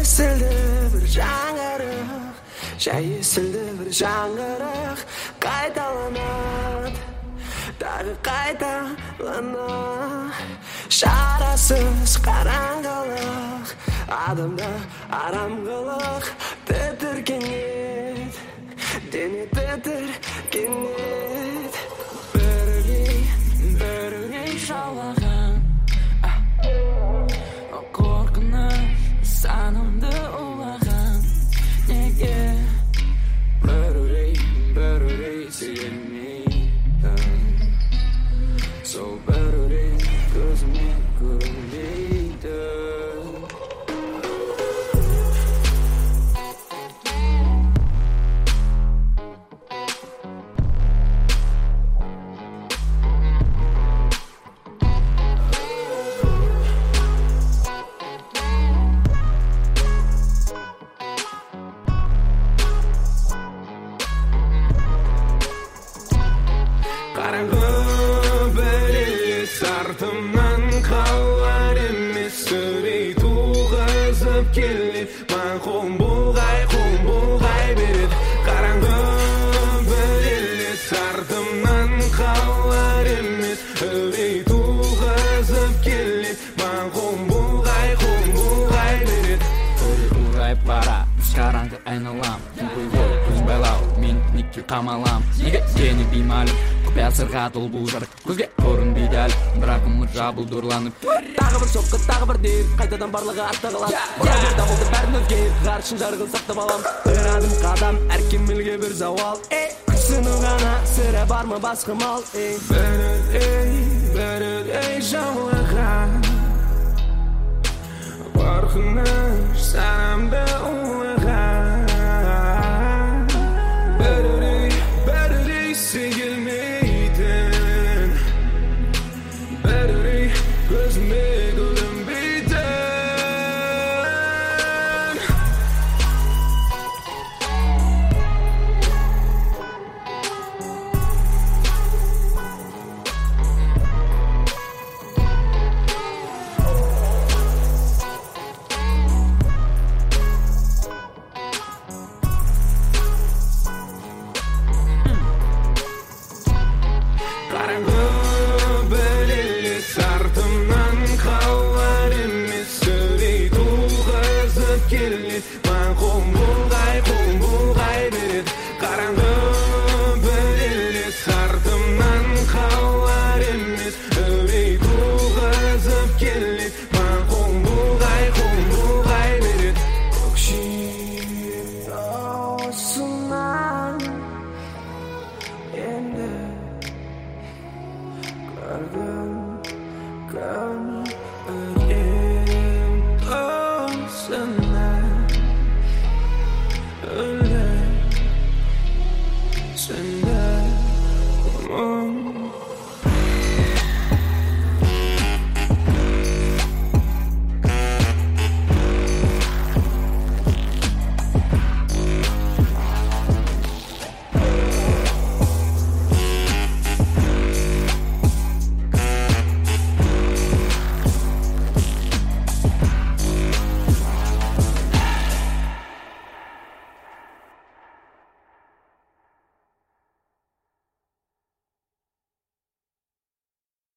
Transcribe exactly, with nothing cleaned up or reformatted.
есілді бір жаңарық, жай есілді бір жаңарық, қайталанады, тағы қайталанады. Шарасыз қараңғылық, адамда арам қылық, тітіркенет, дене тітіркенет. Бірігей, бірігей жаулаған қорқыныш санымды улаған. Неге бірігей, бірігей сүйелмейді, сол бірігей көзіме көрінбейді. Қараңғы бір елес артымнан қалар емес, үрей туғызып келеді, маған қол бұлғай, қол бұлғай береді. Қараңғы бір елес артымнан қалар емес, үрей туғызып келеді, маған қол бұлғай, қол бұлғай береді. Үрей ұлғайып бара, біз қараңғы айналам, күн көзбой көз байлау, мен неге қамалам, неге сені беймәлім. Құпия сырға толы бұл жарық, көзге көрінбейді әлі, бірақ өмір жабылды ұрланып. Тағы бір соққы, тағы бір дейір, қайтадан барлығы артта қалады. Бұра бір дамылды бәрін өзгейіп, ғарышын жарығын сақтап алам. Бір адым қадам, әр кемелге бір зауал. Күрсіну ғана, сірә бар ма басқа мал. Бірігей, бірігей жаулаған қорқыныш санамды улаған. Бірігей, бірігей сегілмейтін, бірігей көзіме көрінбейтін. Қараңғы бір елес артымнан қалар емес, үрей туғызып келеді, маған қол бұлғай, қол бұлғай береді. Қараңғы бір елес артымнан қалар емес, үрей туғызып келеді, маған қол бұлғай, қол бұлғай береді. Көкшетау осынан енді көргім күн өрем досынан өлі сен